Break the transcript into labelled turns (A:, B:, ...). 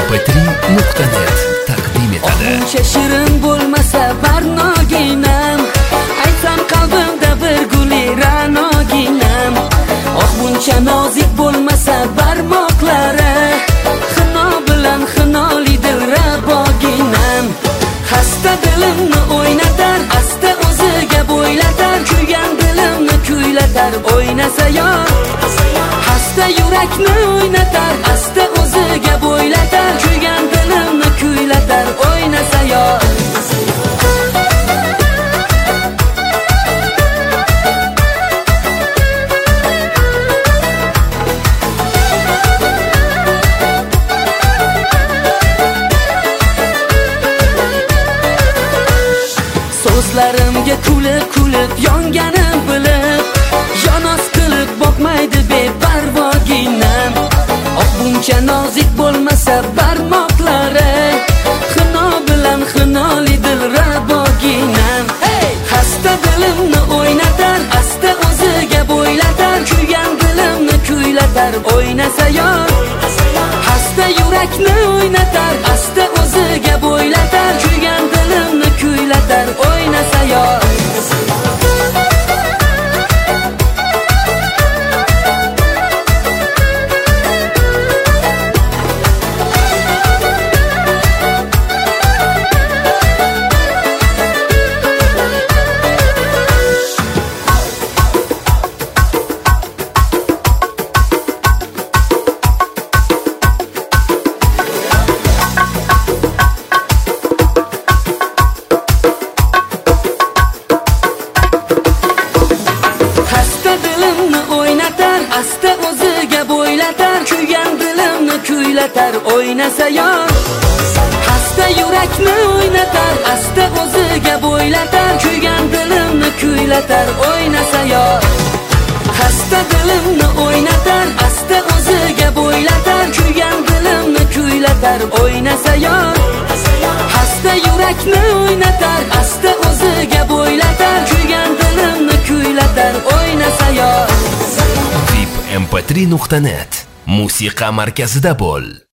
A: vipmp3.net taqdim etadi.
B: Buncha shirin bo'lmasa barnoginam, aytsam qalbimda bir guli ranoginam. Buncha nozik bo'lmasa barmoqlari, xino bilan xinoli dilraboginam. Xasta dilimni o'ynatar, asta o'ziga bo'ylatar, kuygan dilimni kuylatar, o'ynasa yor. Xasta yurakni o'ynatar, asta o'ziga bo'ylatar, kuygan dilimni kuylatar, o'ynasa yor. So'zlarimga kulib yonganim bilib, yonos qilib boqmaydi beparvoginam. Buncha nozik bo'lmasa barmoqlari, xino bilan xinoli dilraboginam. Xasta dilimni o'ynatar, asta o'ziga bo'ylatar, kuygan dilimni kuylatar, o'ynasa yor. Xasta yurakni o'ynatar, asta o'ziga bo'ylatar, kuygan dilimni kuylatar, o'ynasa yor. Asta o'ziga bo'ylatar, kuygan dilimni kuylatar, o'ynasa yor. Xasta yurakni o'ynatar, asta o'ziga bo'ylatar, kuygan dilimni kuylatar, o'ynasa yor. Xasta dilimni o'ynatar, asta o'ziga bo'ylatar, kuygan dilimni kuylatar, o'ynasa yor. Xasta yurakni o'ynatar, asta o'ziga bo'ylatar, kuygan dilimni kuylatar, o'ynasa yor.
A: vipmp3.net musiqa markazida bo'l.